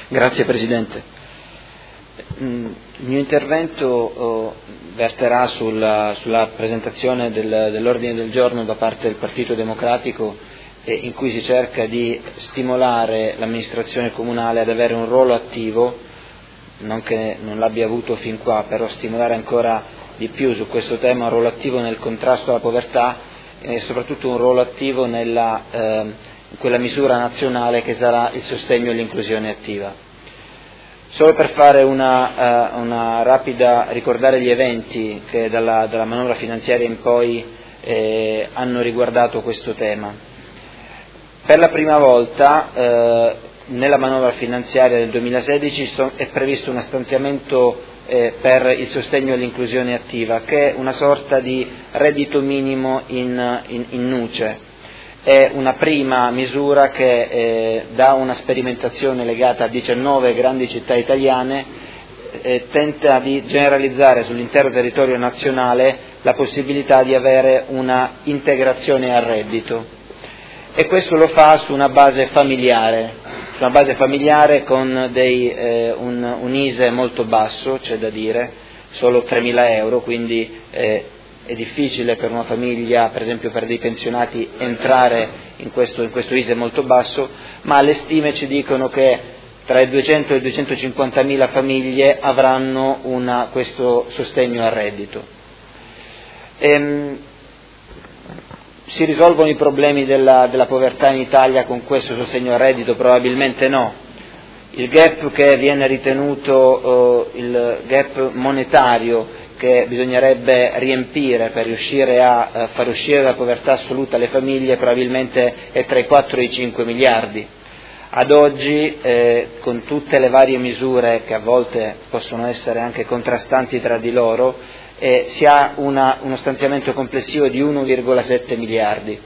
Grazie Presidente. Il mio intervento verterà sulla presentazione dell'ordine del giorno da parte del Partito Democratico, in cui si cerca di stimolare l'amministrazione comunale ad avere un ruolo attivo, non che non l'abbia avuto fin qua, però stimolare ancora di più su questo tema, un ruolo attivo nel contrasto alla povertà e soprattutto un ruolo attivo in quella misura nazionale che sarà il sostegno all'inclusione attiva. Solo per fare una rapida, ricordare gli eventi che dalla manovra finanziaria in poi hanno riguardato questo tema. Per la prima volta nella manovra finanziaria del 2016 è previsto uno stanziamento per il sostegno all'inclusione attiva, che è una sorta di reddito minimo in nuce. È una prima misura che da una sperimentazione legata a 19 grandi città italiane tenta di generalizzare sull'intero territorio nazionale la possibilità di avere una integrazione al reddito, e questo lo fa su una base familiare con un ISEE molto basso, c'è da dire, solo 3.000 euro, quindi è difficile per una famiglia, per esempio per dei pensionati, entrare in questo ISEE molto basso, ma le stime ci dicono che tra i 200 e i 250.000 famiglie avranno questo sostegno al reddito. Si risolvono i problemi della povertà in Italia con questo sostegno al reddito? Probabilmente no. Il gap che viene ritenuto il gap monetario che bisognerebbe riempire per riuscire a far uscire dalla povertà assoluta le famiglie probabilmente è tra i 4 e i 5 miliardi. Ad oggi, con tutte le varie misure che a volte possono essere anche contrastanti tra di loro, si ha uno stanziamento complessivo di 1,7 miliardi.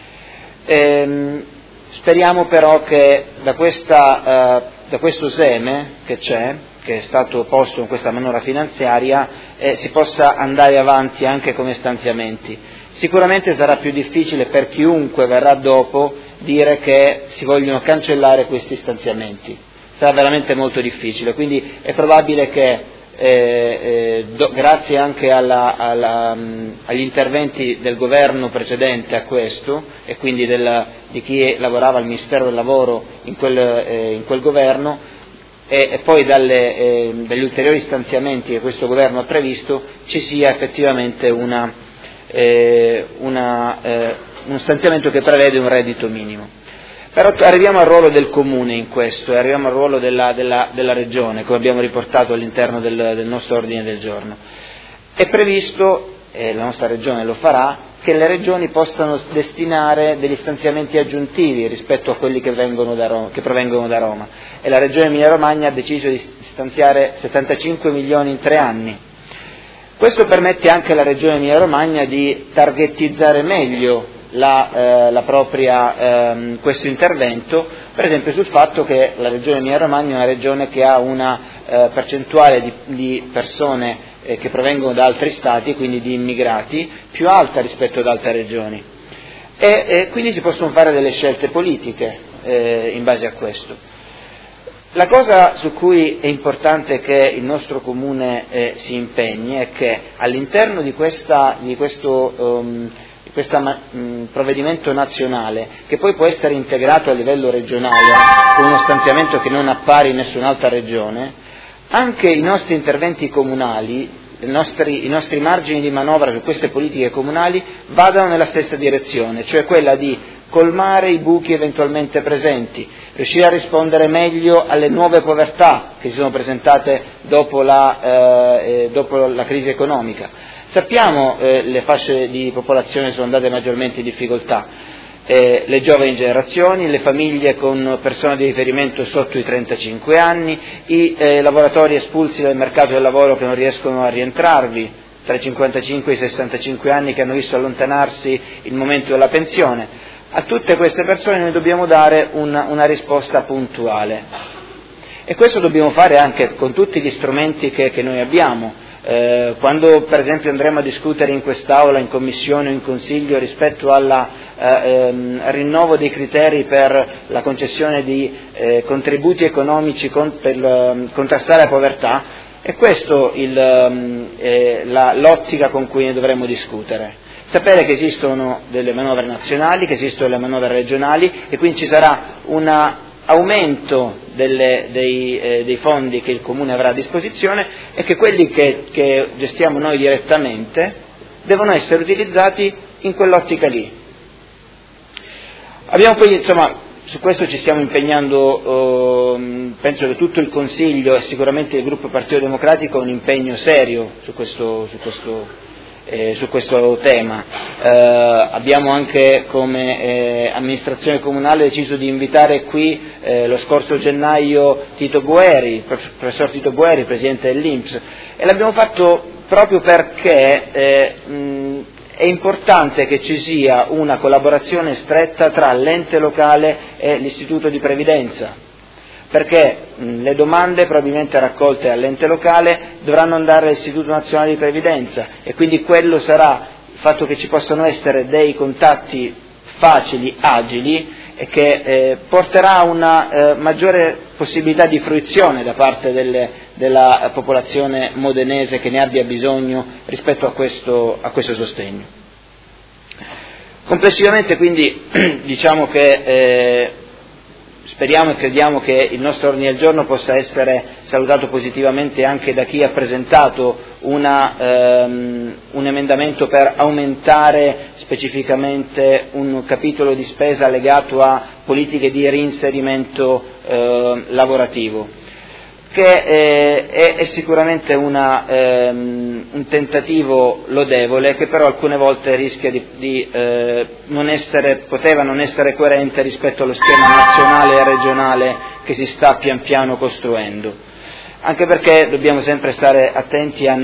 Speriamo però che da questo seme che c'è, che è stato posto in questa manovra finanziaria, si possa andare avanti anche come stanziamenti. Sicuramente sarà più difficile per chiunque verrà dopo dire che si vogliono cancellare questi stanziamenti, sarà veramente molto difficile, quindi è probabile che grazie anche agli interventi del governo precedente a questo, e quindi di chi lavorava al Ministero del Lavoro in quel governo, e poi dagli ulteriori stanziamenti che questo governo ha previsto, ci sia effettivamente uno stanziamento che prevede un reddito minimo. Però arriviamo al ruolo del comune in questo, e arriviamo al ruolo della regione, come abbiamo riportato all'interno del nostro ordine del giorno. È previsto, e la nostra regione lo farà, che le regioni possano destinare degli stanziamenti aggiuntivi rispetto a quelli che provengono da Roma, e la regione Emilia-Romagna ha deciso di stanziare 75 milioni in 3 anni. Questo permette anche alla regione Emilia-Romagna di targetizzare meglio questo intervento, per esempio sul fatto che la regione Emilia-Romagna è una regione che ha una percentuale di persone che provengono da altri stati, quindi di immigrati, più alta rispetto ad altre regioni, e quindi si possono fare delle scelte politiche in base a questo. La cosa su cui è importante che il nostro comune si impegni è che all'interno di questo provvedimento nazionale, che poi può essere integrato a livello regionale con uno stanziamento che non appare in nessun'altra regione, anche i nostri interventi comunali, i nostri margini di manovra su queste politiche comunali vadano nella stessa direzione, cioè quella di colmare i buchi eventualmente presenti, riuscire a rispondere meglio alle nuove povertà che si sono presentate dopo la crisi economica. Sappiamo le fasce di popolazione sono andate maggiormente in difficoltà, le giovani generazioni, le famiglie con persone di riferimento sotto i 35 anni, i lavoratori espulsi dal mercato del lavoro che non riescono a rientrarvi, tra i 55 e i 65 anni, che hanno visto allontanarsi il momento della pensione. A tutte queste persone noi dobbiamo dare una risposta puntuale, e questo dobbiamo fare anche con tutti gli strumenti che noi abbiamo. Quando per esempio andremo a discutere in quest'Aula, in Commissione o in Consiglio rispetto al rinnovo dei criteri per la concessione di contributi economici per contrastare la povertà, è questo l'ottica con cui ne dovremmo discutere. Sapere che esistono delle manovre nazionali, che esistono delle manovre regionali e quindi ci sarà un aumento dei fondi che il Comune avrà a disposizione e che quelli che gestiamo noi direttamente devono essere utilizzati in quell'ottica lì. Abbiamo poi, insomma, su questo ci stiamo impegnando, penso che tutto il Consiglio e sicuramente il gruppo Partito Democratico ha un impegno serio su questo tema. Abbiamo anche come amministrazione comunale deciso di invitare qui lo scorso gennaio Tito Boeri, il professor Tito Boeri, presidente dell'INPS, e l'abbiamo fatto proprio perché è importante che ci sia una collaborazione stretta tra l'ente locale e l'istituto di previdenza, perché le domande probabilmente raccolte all'ente locale dovranno andare all'Istituto Nazionale di Previdenza e quindi quello sarà il fatto che ci possano essere dei contatti facili, agili e che porterà a una maggiore possibilità di fruizione da parte della popolazione modenese che ne abbia bisogno rispetto a questo sostegno. Complessivamente quindi diciamo che speriamo e crediamo che il nostro ordine del giorno possa essere salutato positivamente anche da chi ha presentato un emendamento per aumentare specificamente un capitolo di spesa legato a politiche di reinserimento lavorativo, che è sicuramente un tentativo lodevole che però alcune volte rischia poteva non essere coerente rispetto allo schema nazionale e regionale che si sta pian piano costruendo, anche perché dobbiamo sempre stare attenti a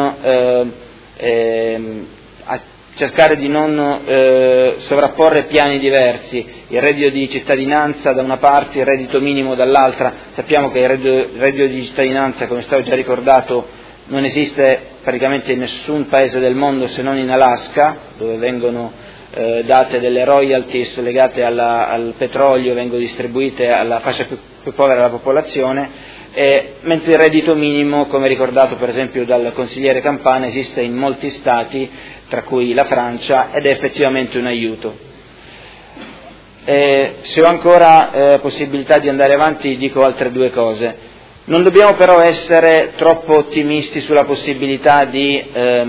cercare di non sovrapporre piani diversi, il reddito di cittadinanza da una parte, il reddito minimo dall'altra. Sappiamo che il reddito di cittadinanza, come è stato già ricordato, non esiste praticamente in nessun paese del mondo se non in Alaska, dove vengono date delle royalties legate al petrolio, vengono distribuite alla fascia più povera della popolazione, mentre il reddito minimo, come ricordato per esempio dal consigliere Campana, esiste in molti stati, tra cui la Francia, ed è effettivamente un aiuto. Se ho ancora possibilità di andare avanti dico altre due cose. Non dobbiamo però essere troppo ottimisti sulla possibilità di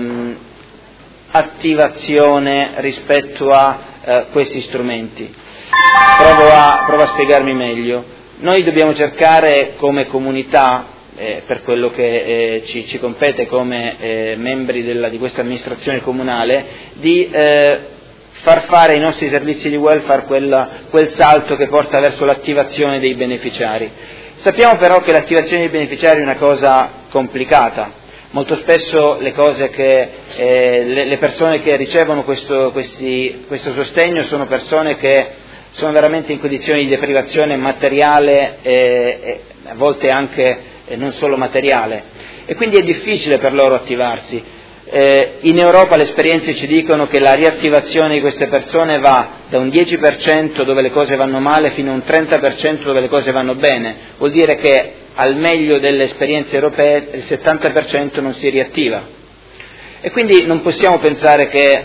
attivazione rispetto a questi strumenti. Provo a spiegarmi meglio. Noi dobbiamo cercare come comunità, per quello che ci compete come membri di questa amministrazione comunale, di far fare ai nostri servizi di welfare quel salto che porta verso l'attivazione dei beneficiari. Sappiamo però che l'attivazione dei beneficiari è una cosa complicata. Molto spesso le persone che ricevono questo sostegno sono persone che sono veramente in condizioni di deprivazione materiale e a volte anche non solo materiale, e quindi è difficile per loro attivarsi. In Europa le esperienze ci dicono che la riattivazione di queste persone va da un 10% dove le cose vanno male fino a un 30% dove le cose vanno bene. Vuol dire che al meglio delle esperienze europee il 70% non si riattiva, e quindi non possiamo pensare che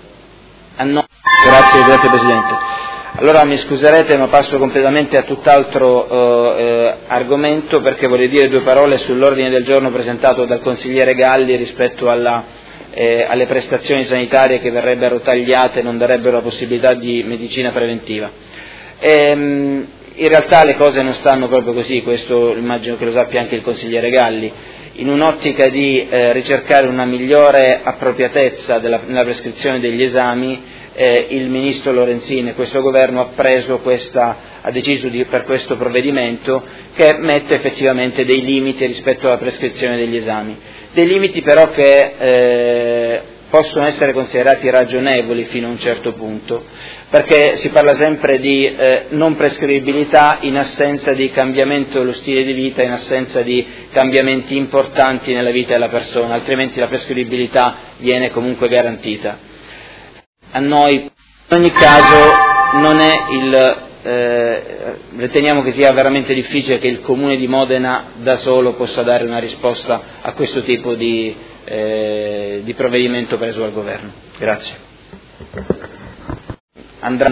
Grazie Presidente. Allora mi scuserete ma passo completamente a tutt'altro argomento, perché vorrei dire due parole sull'ordine del giorno presentato dal consigliere Galli rispetto alle prestazioni sanitarie che verrebbero tagliate e non darebbero la possibilità di medicina preventiva. In realtà le cose non stanno proprio così, questo immagino che lo sappia anche il consigliere Galli. In un'ottica di ricercare una migliore appropriatezza nella prescrizione degli esami, il ministro Lorenzin e questo governo ha deciso per questo provvedimento che mette effettivamente dei limiti rispetto alla prescrizione degli esami, dei limiti però che possono essere considerati ragionevoli fino a un certo punto, perché si parla sempre di non prescrivibilità in assenza di cambiamento dello stile di vita, in assenza di cambiamenti importanti nella vita della persona, altrimenti la prescrivibilità viene comunque garantita. A noi in ogni caso non è reteniamo che sia veramente difficile che il Comune di Modena da solo possa dare una risposta a questo tipo di provvedimento preso dal Governo. Grazie.